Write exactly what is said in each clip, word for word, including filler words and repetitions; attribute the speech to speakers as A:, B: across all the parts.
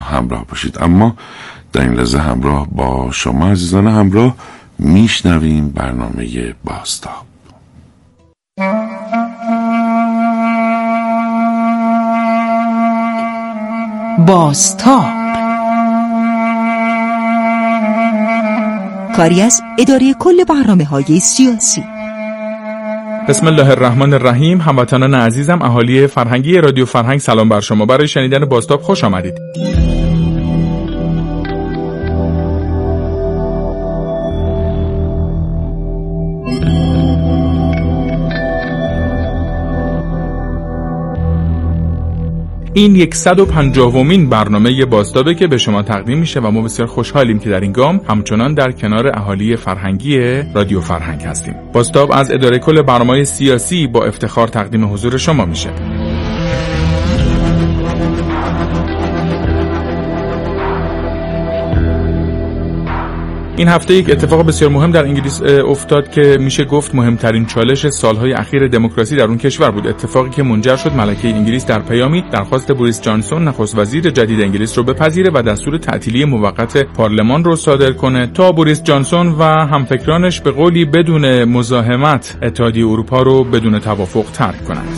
A: همراه باشید. اما در این لحظه همراه با شما عزیزان همراه میشنویم برنامه بازتاب.
B: بازتاب کاری از اداره کل برنامه‌های سیاسی.
C: بسم الله الرحمن الرحیم. هموطنان عزیزم، اهالی فرهنگی رادیو فرهنگ، سلام بر شما. برای شنیدن بازتاب خوش آمدید. این صد و پنجاهمین برنامه بازتابه که به شما تقدیم میشه و ما بسیار خوشحالیم که در این گام همچنان در کنار اهالی فرهنگی رادیو فرهنگ هستیم. بازتاب از اداره کل برنامه‌های سیاسی با افتخار تقدیم حضور شما میشه. این هفته یک اتفاق بسیار مهم در انگلیس افتاد که میشه گفت مهمترین چالش سالهای اخیر دموکراسی در اون کشور بود. اتفاقی که منجر شد ملکه انگلیس در پیامی درخواست بوریس جانسون نخست وزیر جدید انگلیس رو بپذیره و دستور تعطیلی موقت پارلمان رو صادر کنه تا بوریس جانسون و همفکرانش به قولی بدون مزاحمت اتحادیه اروپا رو بدون توافق ترک کنند.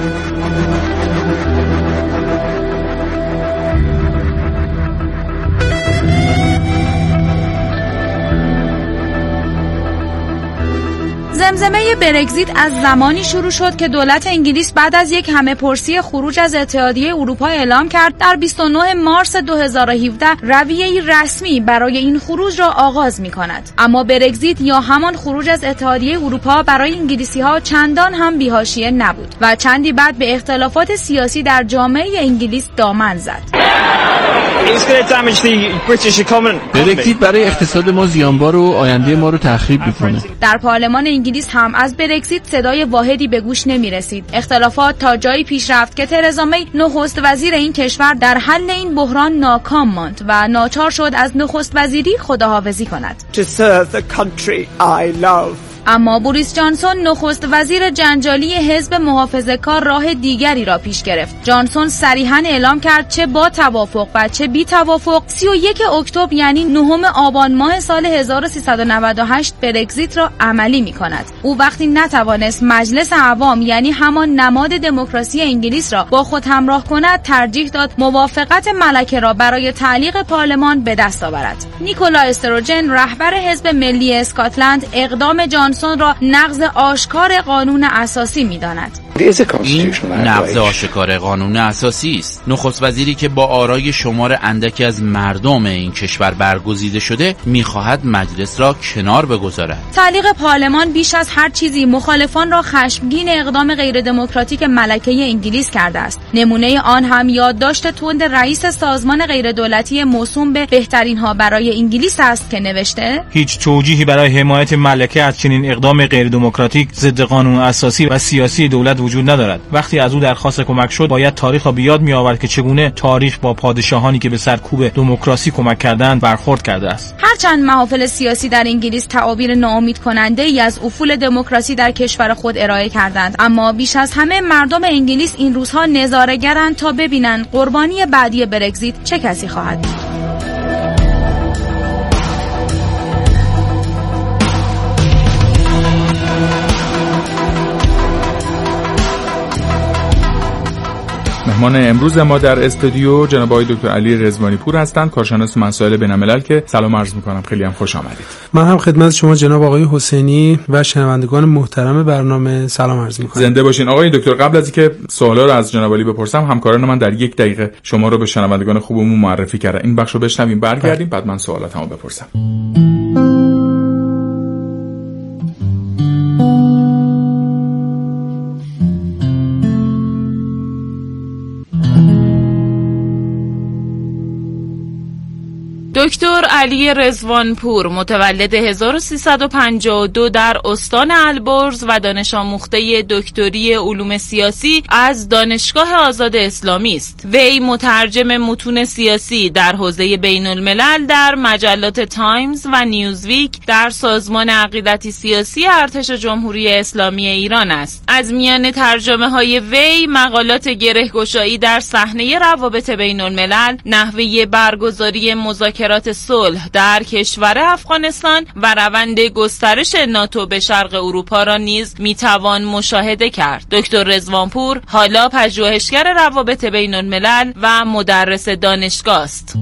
D: زمزمه برگزیت از زمانی شروع شد که دولت انگلیس بعد از یک همه پرسی خروج از اتحادیه اروپا اعلام کرد در بیست و نه مارس دو هزار و هفده رویه‌ای رسمی برای این خروج را آغاز می‌کند. اما برگزیت یا همان خروج از اتحادیه اروپا برای انگلیسی‌ها چندان هم بی‌حاشیه نبود و چندی بعد به اختلافات سیاسی در جامعه انگلیس دامن زد.
E: برگزیت برای اقتصاد ما زیانبار و آینده ما رو تخریب می‌کنه.
D: در پارلمان انگلیس هم از برگزیت صدای واحدی به گوش نمی رسید. اختلافات تا جایی پیش رفت که ترزا می نخست وزیر این کشور در حل این بحران ناکام ماند و ناچار شد از نخست وزیری خداحافظی کند.
F: To serve the country I love.
D: اما بوریس جانسون نخست وزیر جنجالی حزب محافظه‌کار راه دیگری را پیش گرفت. جانسون صریحاً اعلام کرد چه با توافق و چه بی توافق سی و یک اکتبر یعنی نهم آبان ماه سال هزار و سیصد و نود و هشت برگزیت را عملی می‌کند. او وقتی نتوانست مجلس عوام یعنی همان نماد دموکراسی انگلیس را با خود همراه کند، ترجیح داد موافقت ملکه را برای تعلیق پارلمان به دست آورد. نیکولا استروجن رهبر حزب ملی اسکاتلند اقدام جانسون را نقض آشکار قانون اساسی می‌داند.
E: این نقض آشکار قانون اساسی است. نخست وزیری که با آرای شمار اندکی از مردم این کشور برگزیده شده می‌خواهد مجلس را کنار بگذارد.
D: تعلیق پارلمان بیش از هر چیزی مخالفان را خشمگین اقدام غیر دموکراتیک ملکه انگلیس کرده است. نمونه آن هم یادداشت تند رئیس سازمان غیر دولتی موسوم به بهترین ها برای انگلیس است که نوشته:
G: هیچ توجیهی برای حمایت ملکه از چنین اقدام غیر دموکراتیک ضد قانون اساسی و سیاسی دولت وجود ندارد. وقتی از او درخواست کمک شد باید تاریخ را بیاد می آورد که چگونه تاریخ با پادشاهانی که به سرکوب دموکراسی کمک کردند برخورد کرده است.
D: هرچند محافل سیاسی در انگلیس تعابیر ناامید کننده ای از افول دموکراسی در کشور خود ارائه کردند، اما بیش از همه مردم انگلیس این روزها نظاره‌گرند تا ببینند قربانی بعدی برگزیت چه کسی خواهد بود.
C: مهمان امروز ما در استودیو جناب آقای دکتر علی رضوانی پور هستند، کارشناس مسائل بین‌الملل، که سلام عرض می‌کنم. خیلی هم خوش آمدید.
H: من هم خدمت شما جناب آقای حسینی و شنوندگان محترم برنامه سلام عرض می‌کنم.
C: زنده باشین آقای دکتر. قبل از اینکه سوالا رو از جناب علی بپرسم، همکاران من در یک دقیقه شما رو به شنوندگان خوبمون معرفی کردن. این بخشو بشنویم، برگردیم، بعد من سوالاتمو بپرسم.
I: دکتر علی رضوانپور متولد هزار و سیصد و پنجاه و دو در استان البرز و دانش آموخته دکتری علوم سیاسی از دانشگاه آزاد اسلامی است. وی مترجم متون سیاسی در حوزه بین الملل در مجلات تایمز و نیوزویک در سازمان عقیدتی سیاسی ارتش جمهوری اسلامی ایران است. از میان ترجمه های وی مقالات گره‌گشایی در صحنه روابط بین الملل، نحوه برگزاری مذاکرات صلح در کشور افغانستان و روند گسترش ناتو به شرق اروپا را نیز میتوان مشاهده کرد. دکتر رضوانپور حالا پژوهشگر روابط بین الملل و مدرس دانشگاه است.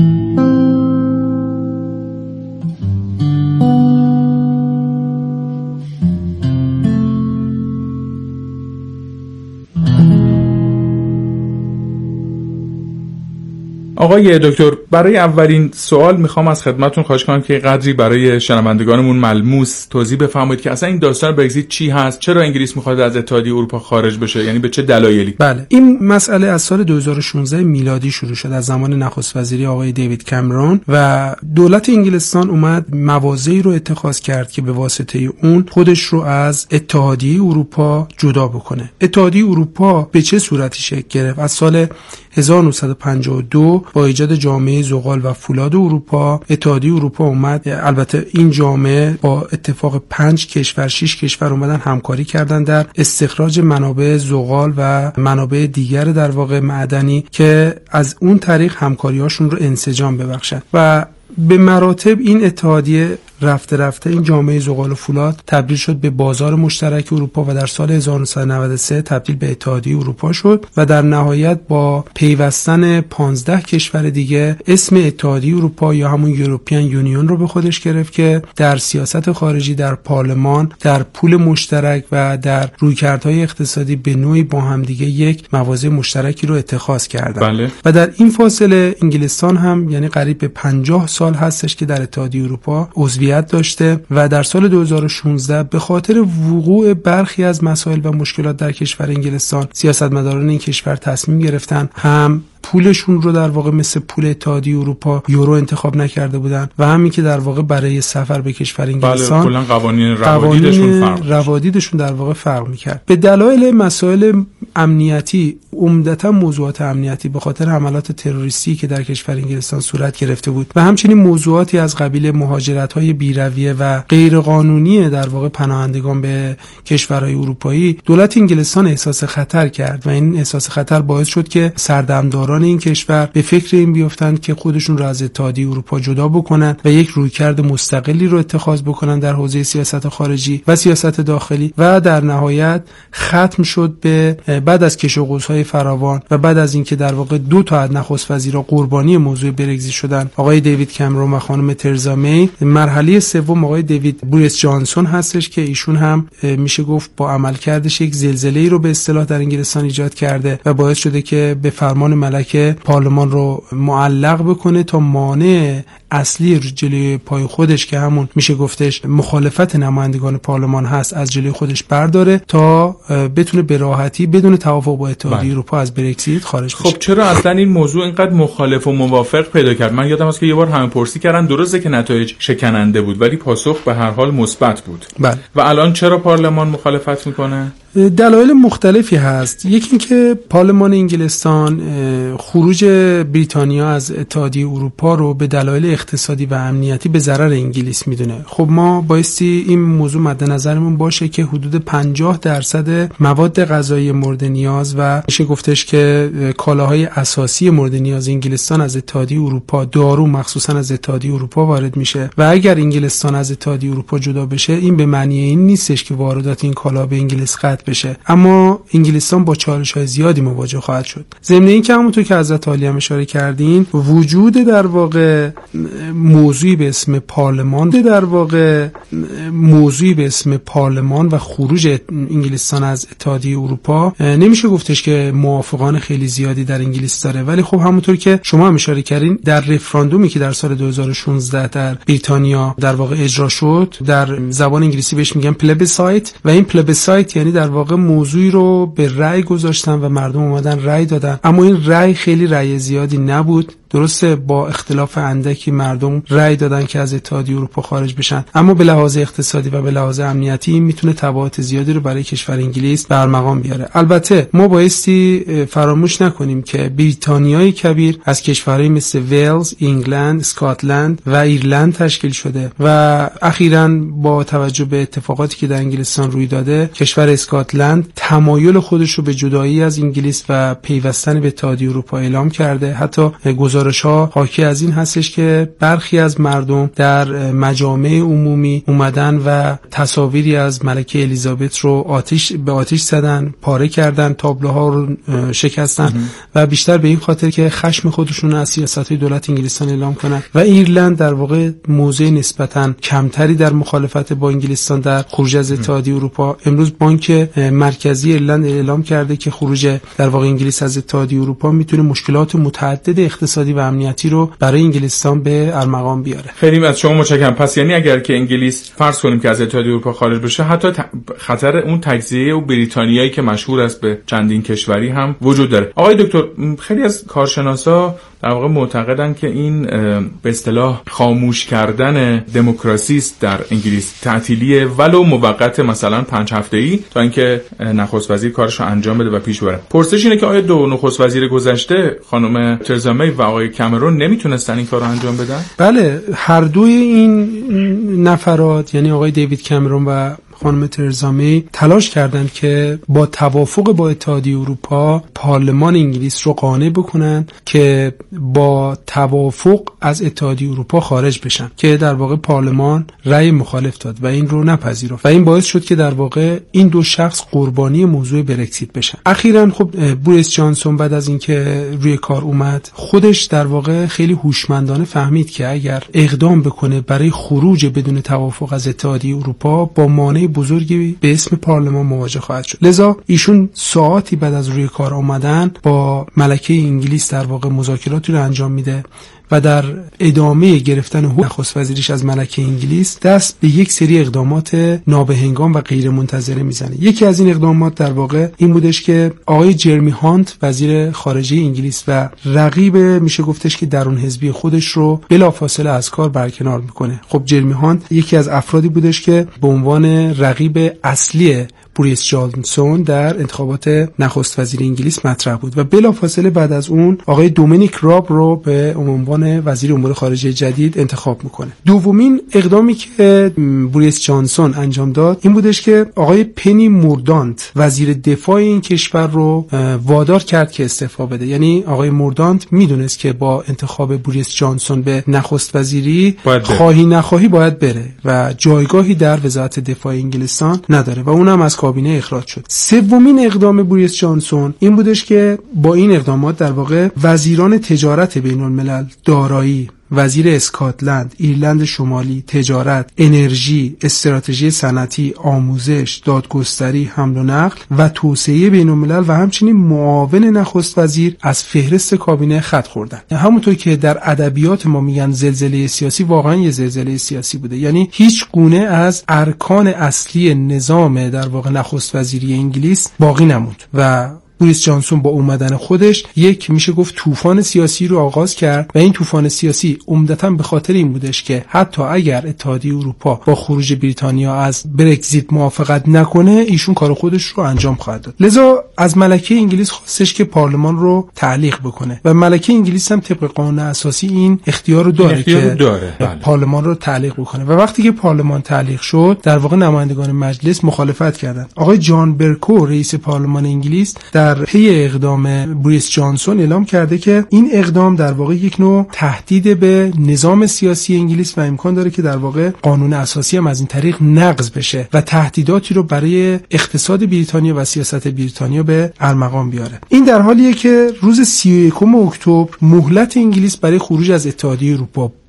C: آقای دکتر، برای اولین سوال میخوام از خدمتتون خواهش کنم که قدری برای شنوندگانمون ملموس توضیح بفرمایید که اصلا این داستان برگزیت چی هست؟ چرا انگلیس میخواد از اتحادیه اروپا خارج بشه؟ یعنی به چه دلایلی؟
H: بله، این مسئله از سال دو هزار و شانزده میلادی شروع شد از زمان نخست وزیری آقای دیوید کامرون و دولت انگلستان اومد مواضعی رو اتخاذ کرد که به واسطه اون خودش رو از اتحادیه اروپا جدا بکنه. اتحادیه اروپا به چه صورتی شکل گرفت؟ از سال هزار و نهصد و پنجاه و دو با ایجاد جامعه زغال و فولاد اروپا، اتحادیه اروپا اومد، البته این جامعه با اتفاق پنج کشور شش کشور اومدن همکاری کردن در استخراج منابع زغال و منابع دیگر در واقع معدنی که از اون طریق همکاریاشون رو انسجام ببخشن و به مراتب این اتحادیه رفته رفته این جامعه زغال و فولاد تبدیل شد به بازار مشترک اروپا و در سال هزار و نهصد و نود و سه تبدیل به اتحادیه اروپا شد و در نهایت با پیوستن پانزده کشور دیگه اسم اتحادیه اروپا یا همون یوروپیان یونیون رو به خودش گرفت که در سیاست خارجی، در پارلمان، در پول مشترک و در رویکردهای اقتصادی به نوعی با هم دیگه یک مواضع مشترکی رو اتخاذ کردن.
C: بله.
H: و در این فاصله انگلستان هم یعنی قریب به پنجاه سال هستش که در اتحادیه اروپا عضویت داشته و در سال دو هزار و شانزده به خاطر وقوع برخی از مسائل و مشکلات در کشور انگلستان سیاستمداران این کشور تصمیم گرفتن هم پولشون رو در واقع مثل پول اتحادیه اروپا یورو انتخاب نکرده بودن و همین که در واقع برای سفر به کشور انگلستان
C: بله، کلا قوانین روادیدشون فرق
H: روادیدشون در واقع فرق میکرد. به دلایل مسائل امنیتی، عمدتا موضوعات امنیتی به خاطر حملات تروریستی که در کشور انگلستان صورت گرفته بود و همچنین موضوعاتی از قبیل مهاجرت‌های بی‌رویه و غیرقانونی در واقع پناهندگان به کشورهای اروپایی، دولت انگلستان احساس خطر کرد و این احساس خطر باعث شد که سردمداران این کشور به فکر این بیفتند که خودشون رو از اتحادیه اروپا جدا بکنن و یک رویکرد مستقلی رو اتخاذ بکنن در حوزه سیاست خارجی و سیاست داخلی و در نهایت ختم شد به بعد از کش و قوس‌های فراوان و بعد از اینکه در واقع دو تا از نخست وزیرا قربانی موضوع برگزیت شدن، آقای دیوید کامرون و خانم ترزا می، مرحله سوم آقای دیوید بوریس جانسون هستش که ایشون هم میشه گفت با عملکردش یک زلزله‌ای رو به اصطلاح در انگلستان ایجاد کرده و باعث شده که به فرمان ملک پارلمان رو معلق بکنه تا مانع اصلی جلوی پای خودش که همون میشه گفتش مخالفت نمایندگان پارلمان هست از جلوی خودش برداره تا بتونه به راحتی بدون توافق با اتحادیه اروپا از برگزیت خارج بشه.
C: خب چرا اصلا این موضوع اینقدر مخالف و موافق پیدا کرد؟ من یادم هست که یه بار همه پرسی کردن، درسته که نتایج شکننده بود ولی پاسخ به هر حال مثبت بود.
H: بله.
C: و الان چرا پارلمان مخالفت میکنه؟
H: دلایل مختلفی هست. یکی اینکه پارلمان انگلستان خروج بریتانیا از اتحادیه اروپا رو به دلایل اقتصادی و امنیتی به ضرر انگلیس میدونه. خب ما بایستی این موضوع مد نظرمون باشه که حدود پنجاه درصد مواد غذایی مورد نیاز و میشه گفتش که کالاهای اساسی مورد نیاز انگلستان از اتحادیه اروپا، دارو مخصوصا از اتحادیه اروپا وارد میشه و اگر انگلستان از اتحادیه اروپا جدا بشه این به معنی این نیستش که واردات این کالا به انگلیس قطع بشه، اما انگلستان با چالش‌های زیادی مواجه خواهد شد. ضمن این که همونطور که حضرت عالی هم اشاره کردین، وجود در واقع موضوعی به اسم پارلمان در واقع موضوعی به اسم پارلمان و خروج انگلستان از اتحادیه اروپا نمیشه گفتش که موافقان خیلی زیادی در انگلیس داره، ولی خب همونطور که شما هم اشاره کردین در رفراندومی که در سال دو هزار و شانزده در بریتانیا در واقع اجرا شد، در زبان انگلیسی بهش میگن پلبیسایت و این پلبیسایت یعنی در واقع موضوعی رو به رأی گذاشتن و مردم اومدن رأی دادن، اما این رأی خیلی رأی زیادی نبود. درسته با اختلاف اندکی مردم رأی دادن که از اتحادیه اروپا خارج بشن، اما به لحاظ اقتصادی و به لحاظ امنیتی این میتونه تبعات زیادی رو برای کشور انگلیس به ارمغان بیاره. البته ما بایستی فراموش نکنیم که بریتانیای کبیر از کشورهای مثل ولز، انگلند، اسکاتلند و ایرلند تشکیل شده و اخیراً با توجه به اتفاقاتی که در انگلستان روی داده، کشور اسکاتلند تمایل خودش رو به جدایی از انگلیس و پیوستن به اتحادیه اروپا اعلام کرده. حتی گزارش‌ها حاکی از این هستش که برخی از مردم در مجامع عمومی اومدن و تصاویری از ملکه الیزابت رو آتش به آتش زدن، پاره کردن، تابلوها رو شکستن و بیشتر به این خاطر که خشم خودشون از سیاست‌های دولت انگلستان اعلام کنن. و ایرلند در واقع موضع نسبتاً کمتری در مخالفت با انگلستان در خروج از اتحادیه اروپا. امروز بانک مرکزی ایرلند اعلام کرده که خروج در واقع انگلیس از اتحادیه اروپا میتونه مشکلات متعدد اقتصادی و امنیتی رو برای انگلستان به ارمغان بیاره.
C: خیلی از شما متشکرم. پس یعنی اگر که انگلیس فرض کنیم که از اتحادیه اروپا خارج بشه، حتی خطر اون تجزیه و بریتانیایی که مشهور است به چندین کشوری هم وجود داره. آقای دکتر، خیلی از کارشناسا در واقع معتقدن که این به اصطلاح خاموش کردن دموکراسی است در انگلیس، تعطیلی ولو موقت مثلا پنج هفته‌ای تا اینکه نخست وزیر کارش رو انجام بده و پیش بره. پرسش اینه که آیا دو نخست وزیر گذشته خانم ترزا می و آقای کامرون نمیتونستن این کارو انجام بدن؟
H: بله، هر دوی این نفرات یعنی آقای دیوید کامرون و خانم ترزا می تلاش کردند که با توافق با اتحادیه اروپا پارلمان انگلیس رو قانع بکنن که با توافق از اتحادیه اروپا خارج بشن، که در واقع پارلمان رأی مخالف داد و این رو نپذیرفت و این باعث شد که در واقع این دو شخص قربانی موضوع برکزیت بشن. اخیراً خب بوریس جانسون بعد از اینکه روی کار اومد، خودش در واقع خیلی هوشمندانه فهمید که اگر اقدام بکنه برای خروج بدون توافق از اتحادیه اروپا با مانع بزرگی به اسم پارلمان مواجه خواهد شد. لذا ایشون ساعتی بعد از روی کار آمدن با ملکه انگلیس در واقع مذاکراتی رو انجام میده و در ادامه گرفتن حقوق نخست وزیریش از ملکه انگلیس دست به یک سری اقدامات نابهنگام و غیر منتظره میزنه. یکی از این اقدامات در واقع این بودش که آقای جرمی هانت وزیر خارجه انگلیس و رقیب میشه گفتش که درون حزبی خودش رو بلافاصله از کار برکنار میکنه. خب جرمی هانت یکی از افرادی بودش که به عنوان رقیب اصلی بوریس جانسون در انتخابات نخست وزیر انگلیس مطرح بود و بلافاصله بعد از اون آقای دومینیک راب رو به عنوان وزیر امور خارجه جدید انتخاب میکنه. دومین اقدامی که بوریس جانسون انجام داد این بودش که آقای پنی موردانت وزیر دفاع این کشور رو وادار کرد که استعفا بده. یعنی آقای موردانت میدونست که با انتخاب بوریس جانسون به نخست وزیری خواهی نخواهی باید بره و جایگاهی در وزارت دفاع انگلستان نداره و اونم از کابینه اخراج شد. سومین اقدام بوریس جانسون این بودش که با این اقدامات در واقع وزیران تجارت بین الملل، دارایی، وزیر اسکاتلند، ایرلند شمالی، تجارت، انرژی، استراتژی صنعتی، آموزش، دادگستری، حمل و نقل و توسعه بین الملل و همچنین معاون نخست وزیر از فهرست کابینه خط خوردن. همونطور که در ادبیات ما میگن زلزله سیاسی، واقعا یه زلزله سیاسی بوده. یعنی هیچ گونه از ارکان اصلی نظام در واقع نخست وزیری انگلیس باقی نموند و بوریس جانسون با اومدن خودش یک میشه گفت طوفان سیاسی رو آغاز کرد و این طوفان سیاسی عمدتاً به خاطر این بودش که حتی اگر اتحادیه اروپا با خروج بریتانیا از برگزیت موافقت نکنه، ایشون کار خودش رو انجام خواهد داد. لذا از ملکه انگلیس خواستش که پارلمان رو تعلیق بکنه و ملکه انگلیس هم طبق قانون اساسی این اختیار رو داره
C: اختیار
H: که
C: داره.
H: پارلمان رو تعلیق بکنه و وقتی که پارلمان تعلیق شد، در واقع نمایندگان مجلس مخالفت کردند. آقای جان برکو رئیس پارلمان انگلیس در پی اقدام بوریس جانسون اعلام کرده که این اقدام در واقع یک نوع تهدید به نظام سیاسی انگلیس و امکان داره که در واقع قانون اساسی هم از این طریق نقض بشه و تهدیداتی رو برای اقتصاد بریتانیا و سیاست بریتانیا به ارمغان بیاره. این در حالیه که روز سی و یکم اکتبر مهلت انگلیس برای خروج از اتحادیه اروپا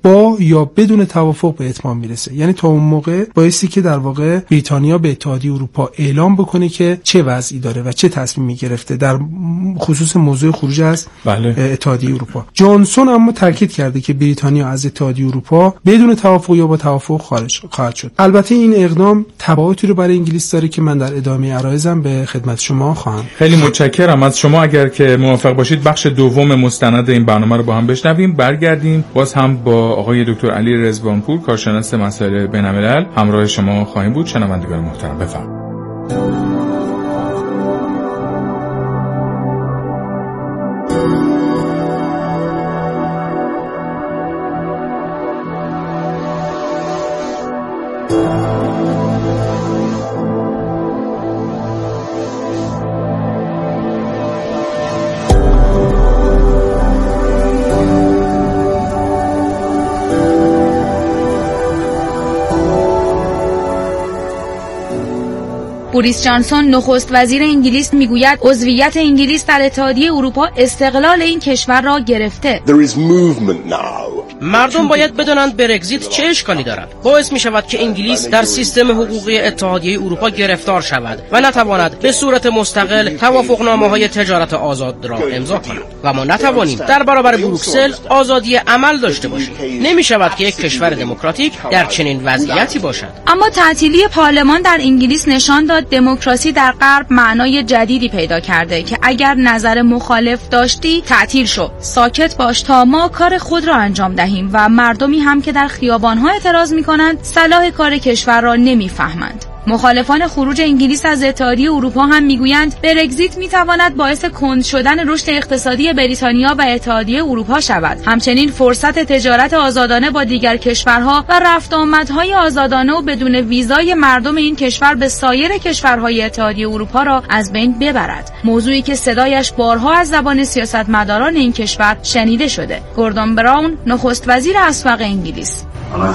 H: با یا بدون توافق به اتمام میرسه. یعنی تا اون موقع بایستی که در واقع بریتانیا به اتحادیه اروپا اعلام بکنه که چه وضعی داره و چه تصمیمی گرفته در خصوص موضوع خروج از بله. اتحادیه اروپا. جانسون اما تاکید کرده که بریتانیا از اتحادیه اروپا بدون توافق یا با توافق خارج خواهد شد. البته این اقدام تبعاتی رو برای انگلیس داره که من در ادامه عرایزم به خدمت شما خواهم.
C: خیلی متشکرم از شما. اگر که موافق باشید بخش دوم مستند این برنامه رو با هم بشنویم. برگردیم باز هم با آقای دکتر علی رضوانپور کارشناس مسائل بین‌الملل همراه شما خواهیم بود. شنوندگان محترم بفرمایید.
D: بوریس جانسون نخست وزیر انگلیس میگوید عضویت انگلیس در اتحادیه اروپا استقلال این کشور را گرفته.
J: مردم باید بدانند برگزیت چه اشکالی دارد. باعث می شود که انگلیس در سیستم حقوقی اتحادیه اروپا گرفتار شود و نتواند به صورت مستقل توافقنامه‌های تجارت آزاد را امضا کند و ما نتوانیم در برابر بروکسل آزادی عمل داشته باشیم. نمی شود که یک کشور دموکراتیک در چنین وضعیتی باشد.
D: اما تعطیلی پارلمان در انگلیس نشان داد دموکراسی در غرب معنای جدیدی پیدا کرده که اگر نظر مخالف داشتی تعطیل شو، ساکت باش تا ما کار خود را انجام دهیم و مردمی هم که در خیابان‌ها اعتراض می‌کنند صلاح کار کشور را نمی‌فهمند. مخالفان خروج انگلیس از اتحادیه اروپا هم میگویند برگزیت میتواند باعث کند شدن رشد اقتصادی بریتانیا و اتحادیه اروپا شود. همچنین فرصت تجارت آزادانه با دیگر کشورها و رفت آمدهای آزادانه و بدون ویزای مردم این کشور به سایر کشورهای اتحادیه اروپا را از بین ببرد. موضوعی که صدایش بارها از زبان سیاستمداران این کشور شنیده شده. گوردون براون نخست وزیر اسبق انگلیس.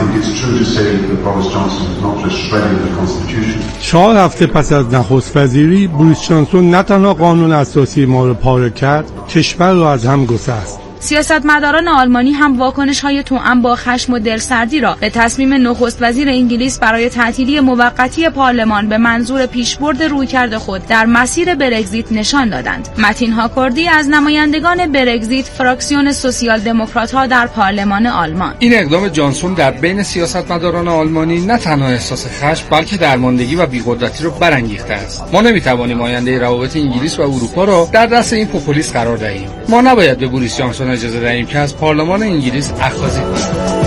K: چهار هفته پس از نخست وزیری بوریس جانسون نه تنها قانون اساسی ما را پاره کرد، کشور را از هم گسست.
D: سیاستمداران آلمانی هم واکنش‌های توأم با خشم و دلسردی را به تصمیم نخست وزیر انگلیس برای تعطیلی موقتی پارلمان به منظور پیشبرد رویکرد خود در مسیر برگزیت نشان دادند. متین هاکوردی از نمایندگان برگزیت فراکسیون سوسیال دموکرات‌ها در پارلمان آلمان:
L: این اقدام جانسون در بین سیاستمداران آلمانی نه تنها احساس خشم بلکه درماندگی و بی‌قدرتی را برانگیخته است. ما نمی‌توانیم آینده روابط انگلیس و اروپا را در دست این پوپولیست قرار دهیم. ما نباید به بوریس جانسون اجازه دهیم که از پارلمان انگلیس اخاذی کند.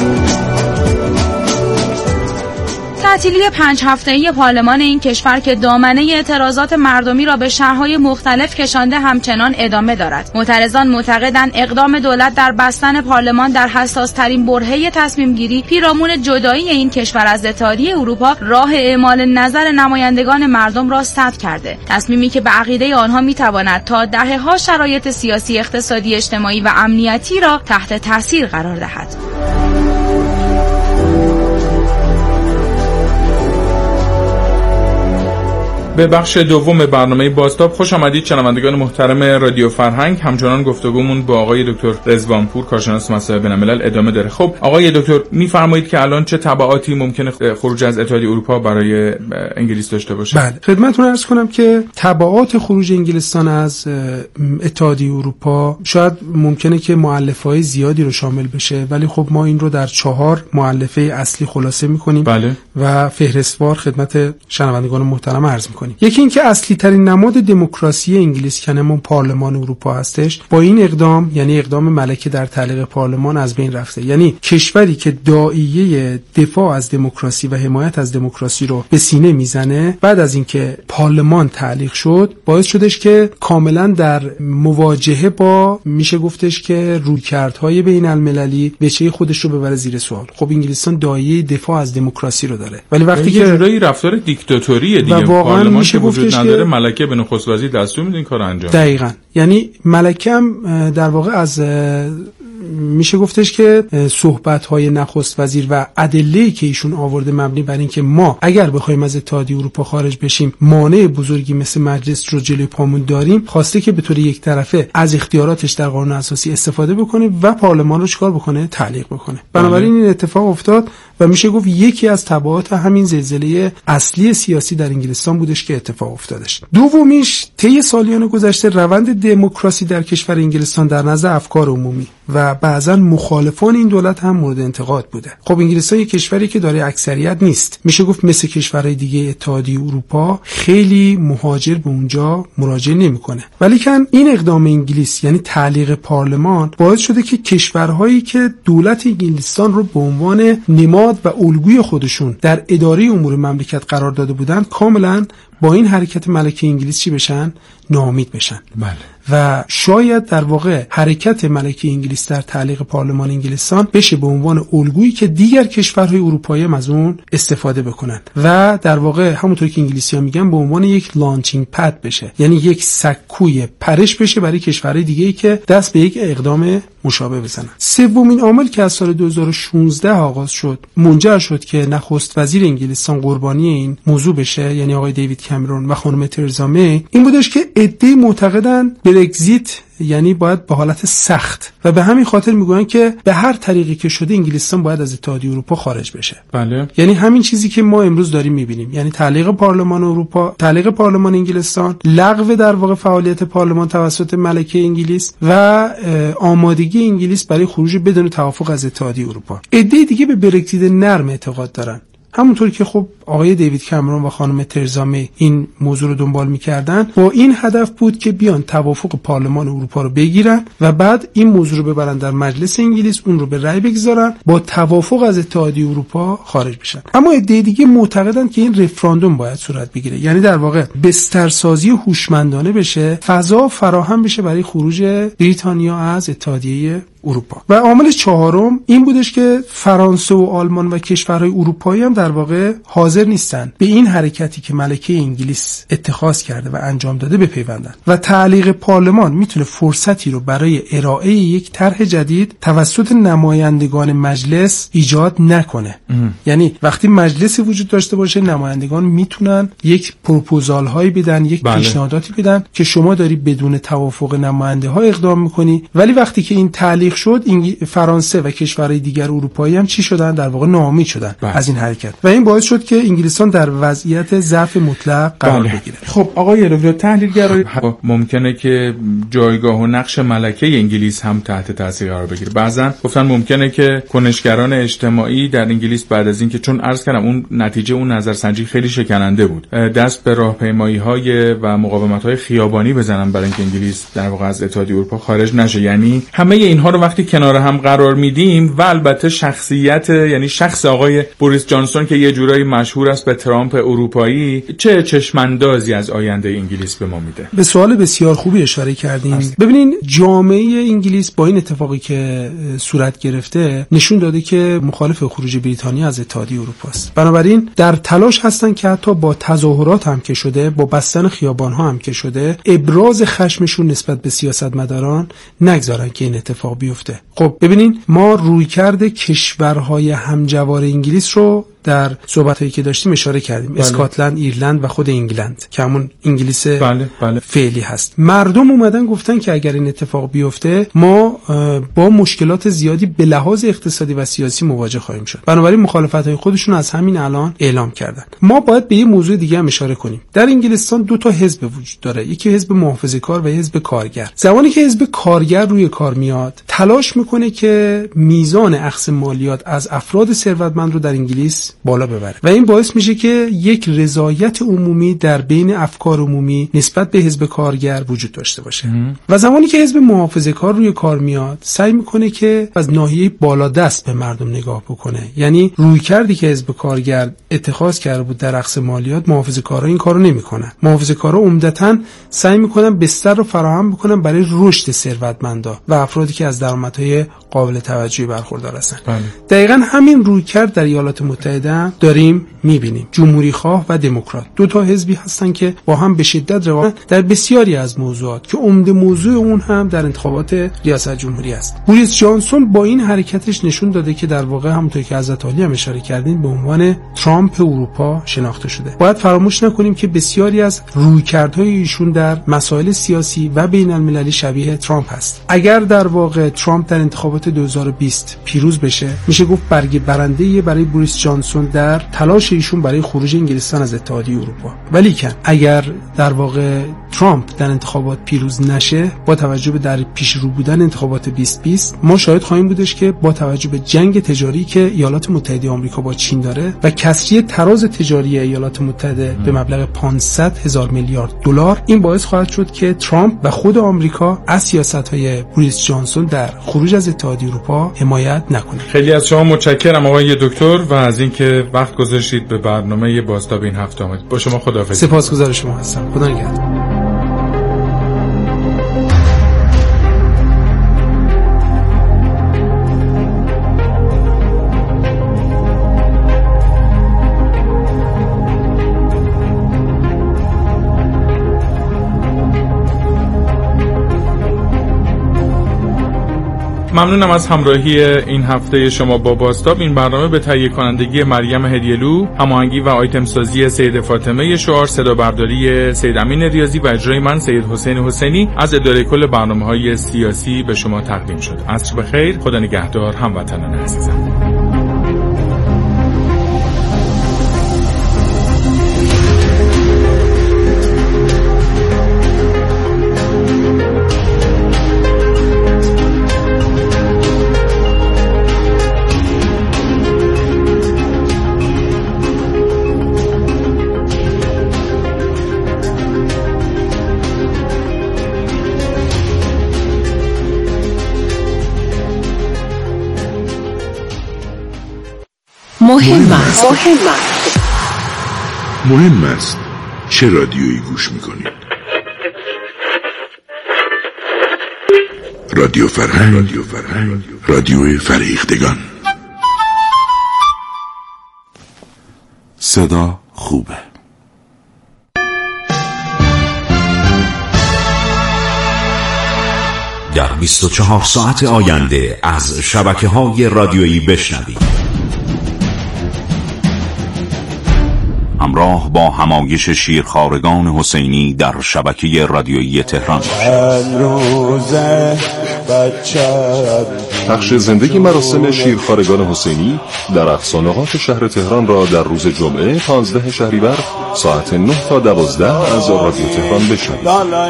D: تعطیلی پنج هفته‌ای پارلمان این کشور که دامنه اعتراضات مردمی را به شهرهای مختلف کشانده همچنان ادامه دارد. معترضان معتقدند اقدام دولت در بستن پارلمان در حساس‌ترین برهه تصمیم گیری پیرامون جدایی این کشور از اتحادیه اروپا راه اعمال نظر نمایندگان مردم را سد کرده. تصمیمی که به عقیده آنها میتواند تا دهه‌ها شرایط سیاسی، اقتصادی، اجتماعی و امنیتی را تحت تاثیر قرار دهد.
C: به بخش دوم برنامه بازتاب خوش آمدید شنوندگان محترم رادیو فرهنگ. همچنان گفتگومون با آقای دکتر رضوانپور کارشناس مسائل بین‌الملل ادامه داره. خب آقای دکتر میفرمایید که الان چه تبعاتی ممکنه خروج از اتحادیه اروپا برای انگلیس داشته باشه؟
H: بله خدمتتون عرض کنم که تبعات خروج انگلستان از اتحادیه اروپا شاید ممکنه که مؤلفه‌های زیادی رو شامل بشه، ولی خب ما این رو در چهار مؤلفه اصلی خلاصه می‌کنیم
C: بله.
H: و فهرستوار خدمت شنوندگان محترم عرض می‌کنیم. یکی این که اصلی ترین نماد دموکراسی انگلیس که همون پارلمان اروپا هستش با این اقدام، یعنی اقدام ملکه در تعلیق پارلمان، از بین رفته. یعنی کشوری که داعیه دفاع از دموکراسی و حمایت از دموکراسی رو به سینه میزنه بعد از اینکه پارلمان تعلیق شد باعث شدش که کاملا در مواجهه با میشه گفتش که رویکردهای بین المللی بچه خودش رو ببره زیر سوال. خب انگلستان داعیه دفاع از دموکراسی رو داره، ولی وقتی که
C: جورایی رفتار دیکتاتوریه دیگه، پارلمان میشه وجود نداره، ملکه به نخست وزیر دستور میده این کارو انجام.
H: دقیقاً. یعنی ملکه هم در واقع از میشه گفتش که صحبت‌های نخست وزیر و ادله‌ای که ایشون آورده مبنی بر این که ما اگر بخوایم از اتحادیه اروپا خارج بشیم مانع بزرگی مثل مجلس رو جلوی پامون داریم، خواسته که به طور یک طرفه از اختیاراتش در قانون اساسی استفاده بکنه و پارلمان رو چیکار بکنه؟ تعلیق بکنه. بنابراین این اتفاق افتاد و میشه گفت یکی از تبعات همین زلزله اصلی سیاسی در انگلستان بودش که اتفاق افتادش. دومیش طی سالیان گذشته روند دموکراسی در کشور انگلستان در نزد افکار عمومی و بعضا مخالفان این دولت هم مورد انتقاد بوده. خب انگلستان یک کشوری که داره اکثریت نیست، میشه گفت مثل کشورهای دیگه اتحادیه اروپا خیلی مهاجر به اونجا مراجعه نمیکنه. ولی کن این اقدام انگلیس یعنی تعلیق پارلمان باعث شده که کشورهایی که دولت انگلستان رو به عنوان نماد و الگوی خودشون در اداره امور مملکت قرار داده بودن کاملا با این حرکت ملکه انگلیس چی بشن؟ ناامید بشن.
C: بله.
H: و شاید در واقع حرکت ملکه انگلیس در تعلیق پارلمان انگلستان بشه به عنوان الگویی که دیگر کشورهای اروپایی از اون استفاده بکنن و در واقع همونطور که انگلیسی‌ها میگن به عنوان یک لانچینگ پد بشه، یعنی یک سکوی پرش بشه برای کشورهای دیگه‌ای که دست به یک اقدام مشابه بزنن. سومین عامل که از سال دو هزار و شانزده آغاز شد منجر شد که نخست وزیر انگلستان قربانی این موضوع بشه، یعنی آقای دیوید کامرون و خانم ترزا می، این بودش که عده‌ای معتقدن برگزیت یعنی باید به حالت سخت و به همین خاطر میگوین که به هر طریقی که شده انگلستان باید از اتحادیه اروپا خارج بشه.
C: بله.
H: یعنی همین چیزی که ما امروز داریم میبینیم، یعنی تعلیق پارلمان اروپا، تعلیق پارلمان انگلستان، لغو در واقع فعالیت پارلمان توسط ملکه انگلیس و آمادگی انگلیس برای خروج بدون توافق از اتحادیه اروپا. عده دیگه به برگزیت نرم اعتقاد دارن. همونطور که خب آقای دیوید کامرون و خانم ترزا می این موضوع رو دنبال می‌کردن، با این هدف بود که بیان توافق پارلمان اروپا رو بگیرن و بعد این موضوع رو ببرن در مجلس انگلیس، اون رو به رأی بگذارن، با توافق از اتحادیه اروپا خارج بشن. اما عده دیگه معتقدن که این رفراندوم باید صورت بگیره، یعنی در واقع بسترسازی هوشمندانه بشه، فضا فراهم بشه برای خروج بریتانیا از اتحادیه اروپا. و عامل چهارم این بودش که فرانسه و آلمان و کشورهای اروپایی هم در واقع حاضر نیستن به این حرکتی که ملکه انگلیس اتخاذ کرده و انجام داده بپیوندن و تعلیق پارلمان میتونه فرصتی رو برای ارائه یک طرح جدید توسط نمایندگان مجلس ایجاد نکنه. ام. یعنی وقتی مجلسی وجود داشته باشه نمایندگان میتونن یک پروپوزال هایی بدن، یک بله. پیشنهاداتی بدن که شما داری بدون توافق نماینده ها اقدام میکنی، ولی وقتی که این تعلیق شد این فرانسه و کشورهای دیگر اروپایی هم چی شدن؟ در واقع ناامید شدن بله. از این حرکت و این باعث شد که انگلستان در وضعیت ضعف مطلق قرار بله. بگیره.
C: خب آقای الوی، تحلیلگرای ممکنه که جایگاه و نقش ملکه انگلیس هم تحت تاثیر قرار بگیره. بعضن گفتن ممکنه که کنشگران اجتماعی در انگلیس بعد از اینکه چون عرض کردم اون نتیجه اون نظرسنجی خیلی شکننده بود، دست به راهپیمایی‌های و مقاومت‌های خیابانی بزنن برای اینکه انگلیس در واقع از اتحادیه اروپا خارج نشه. یعنی همه اینها رو وقتی کنار هم قرار میدیم و البته شخصیت یعنی شخص آقای بوریس جانسون که یه جورایی مشهور است به ترامپ اروپایی، چه چشماندازی از آینده انگلیس به ما میده؟
H: به سوال بسیار خوبی اشاره کردین. است. ببینین جامعه انگلیس با این اتفاقی که صورت گرفته نشون داده که مخالف خروج بریتانیا از اتحادیه اروپا است. بنابراین در تلاش هستن که حتی با تظاهرات هم که شده، با بستن خیابان‌ها هم که شده، ابراز خشمشون نسبت به سیاستمداران نگذارن که این اتفاق بیفته. خب ببینین ما رویکرد کشورهای همجوار انگلیس رو در صحبتایی که داشتیم اشاره کردیم. بله. اسکاتلند، ایرلند و خود انگلند که همون انگلیس بله. بله. فعلی هست. مردم اومدن گفتن که اگر این اتفاق بیفته ما با مشکلات زیادی به لحاظ اقتصادی و سیاسی مواجه خواهیم شد. بنابراین مخالفت‌های خودشون از همین الان اعلام کردن. ما باید به یه موضوع دیگه هم اشاره کنیم. در انگلستان دو تا حزب وجود داره، یکی حزب محافظه‌کار و حزب کارگر. زمانی که حزب کارگر روی کار میاد تلاش میکنه که میزان اخذ مالیات از افراد ثروتمند رو در انگلیس بالا ببره و این باعث میشه که یک رضایت عمومی در بین افکار عمومی نسبت به حزب کارگر وجود داشته باشه. ام. و زمانی که حزب محافظه‌کار روی کار میاد سعی میکنه که از ناحیه بالادست به مردم نگاه بکنه، یعنی رویکردی که حزب کارگر اتخاذ کرده بود در اخذ مالیات محافظه‌کارا این کارو نمیکنن. محافظه‌کارا عمدتاً سعی میکنن بستر رو فراهم بکنن برای رشد ثروتمندا و افرادی که از درآمدهای قابل توجهی برخوردار هستن. بله. دقیقاً همین رویکرد در ایالات متحده متحده داریم میبینیم. جمهوری خواه و دموکرات دو تا حزبی هستن که با هم به شدت رقابت در بسیاری از موضوعات که عمده موضوع اون هم در انتخابات ریاست جمهوری است. بوریس جانسون با این حرکتش نشون داده که در واقع همونطور که حضرت عالی هم اشاره کردین به عنوان ترامپ اروپا شناخته شده. باید فراموش نکنیم که بسیاری از رویکردهای ایشون در مسائل سیاسی و بین المللی شبیه ترامپ است. اگر در واقع ترامپ در انتخابات دو هزار و بیست پیروز بشه، میشه گفت برگ برنده برای بوریس جانسون در تلاش ایشون برای خروج انگلستان از اتحادیه اروپا. ولی کن اگر در واقع ترامپ در انتخابات پیروز نشه، با توجه به در پیش رو بودن انتخابات بیست بیست، ما شاهد خواهیم بودش که با توجه به جنگ تجاری که ایالات متحده آمریکا با چین داره و کسری تراز تجاری ایالات متحده به مبلغ پانصد هزار میلیارد دلار، این باعث خواهد شد که ترامپ و خود آمریکا از سیاست‌های بوریس جانسون در خروج از اتحادیه اروپا حمایت نکنه.
C: خیلی از شما متشکرم آقای دکتر و از اینکه وقت گذاشتید به برنامه بازتاب این هفته آمدید. با شما خداحافظی.
H: سپاسگزار شما هستم. خدا نگهدار.
C: ممنونم از همراهی این هفته شما با بازتاب. این برنامه به تهیه کنندگی مریم هدیه‌لو، هماهنگی و آیتم سازی سید فاطمه شعار، صدا برداری سید امین ریاضی و اجرای من سید حسین حسینی از اداره کل برنامه‌های سیاسی به شما تقدیم شد. عصر بخیر. خدا نگهدار هموطنان عزیزم.
B: مهم است. مهم است.
A: مهم است چه رادیویی گوش میکنید؟ رادیو فرهنگ، رادیو فرهنگ، رادیو فرهیختگان. صدا خوبه.
M: در بیست و چهار ساعت آینده از شبکه‌های رادیویی بشنوید. همراه با همایش شیرخوارگان حسینی در شبکه رادیویی تهران.
N: پخش زندگی مراسم شیرخوارگان حسینی در افسانه‌هات شهر تهران را در روز جمعه پانزده شهریور ساعت نه تا دوازده از رادیو تهران بشنوید.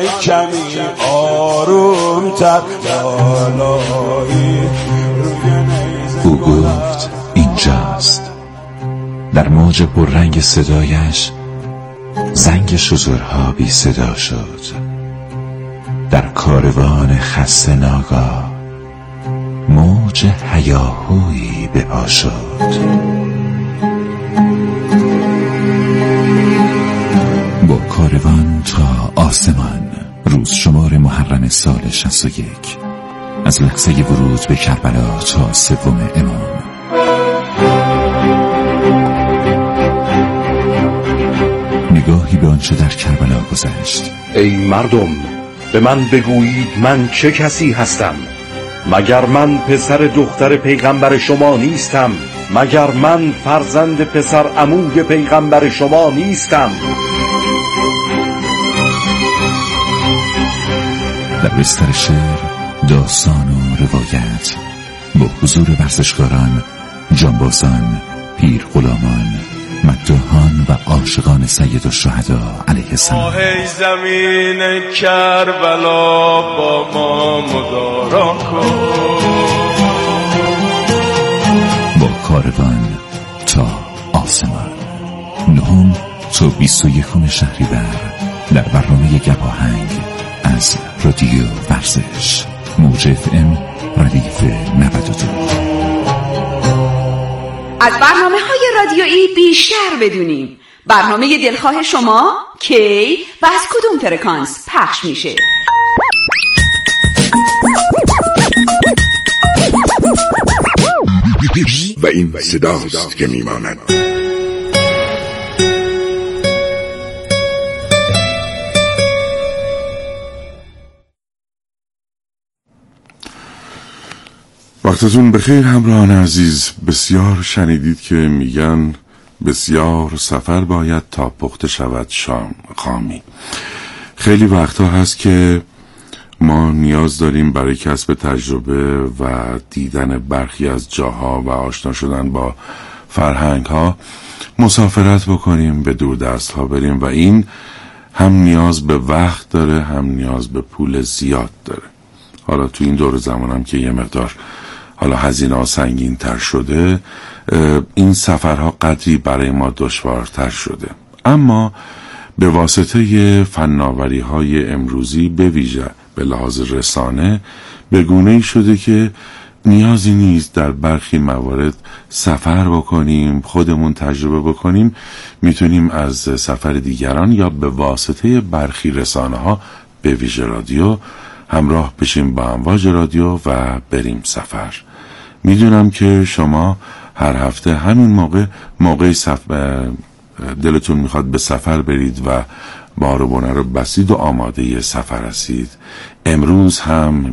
O: او گفت اینجاست. در موج پررنگ صدایش زنگ شترها بی صدا شد. در کاروان خسته ناگاه موج هیاهویی به پا شد. با کاروان تا آسمان، روز شمار محرم سال شصت و یک، از لحظه ورود به کربلا تا سوم امام. نگاهی به آنچه در کربلا گذشت.
P: ای مردم، به من بگویید من چه کسی هستم؟ مگر من پسر دختر پیغمبر شما نیستم؟ مگر من فرزند پسر عموی پیغمبر شما نیستم؟
O: در بستر شعر، داستان و روایت، با حضور ورزشکاران، جانبازان، پیر غلامان، مداحان و عاشقان سید الشهدا علیه السلام.
Q: ای زمین کربلا با ما مدارا کن.
O: با کاروان تا آسمان، نهم تا بیست و یکم شهریور در برنامه گپاهنگ از رادیو ورزش، موج اف ام ردیف نود و دو.
R: از برنامه‌های رادیویی بیشتر بدونیم. برنامه دلخواه شما کی و از کدوم فرکانس پخش میشه؟
A: و این صداست که میماند. وقتتون بخیر همراهان عزیز. بسیار شنیدید که میگن بسیار سفر باید تا پخته شود شام خامی. خیلی وقتا هست که ما نیاز داریم برای کسب تجربه و دیدن برخی از جاها و آشنا شدن با فرهنگ ها مسافرت بکنیم، به دوردست ها بریم و این هم نیاز به وقت داره هم نیاز به پول زیاد داره. حالا تو این دور زمانم که یه مقدار حالا هزینه ها سنگین تر شده، این سفرها قدری برای ما دشوارتر شده. اما به واسطه فناوری های امروزی به ویژه به لحاظ رسانه به گونه‌ای شده که نیازی نیست در برخی موارد سفر بکنیم، خودمون تجربه بکنیم، میتونیم از سفر دیگران یا به واسطه برخی رسانه ها به ویژه رادیو همراه بشیم با امواج رادیو و بریم سفر. میدونم که شما هر هفته همین موقع موقع سفر دلتون میخواد به سفر برید و بار و بونه رو بسید و آماده سفر هستید. امروز هم